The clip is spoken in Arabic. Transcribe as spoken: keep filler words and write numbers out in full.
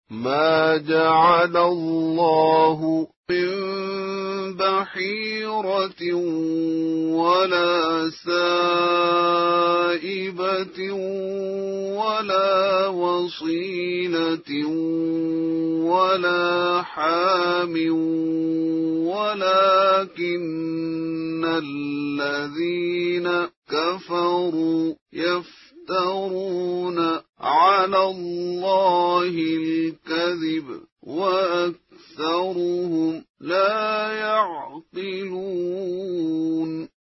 ما جعل الله من بحيرة ولا سائبة ولا وصيلة ولا حام ولكن الذين كفروا يفترون على الله الكذب وأكثرهم